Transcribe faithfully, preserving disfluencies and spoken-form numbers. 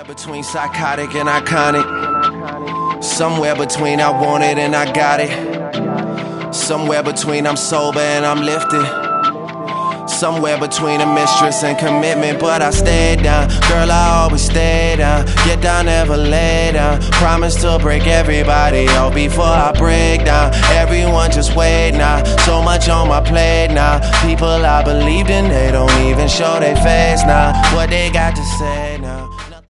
between psychotic and iconic. Somewhere between I want it and I got it. Somewhere between I'm sober and I'm lifted. Somewhere between a mistress and commitment, but I stayed down. Girl, I always stay down. Get down, never lay down. Promise to break everybody out before I break down. Everyone just wait now. So much on my plate now. People I believed in, they don't even show their face now. What they got to say now?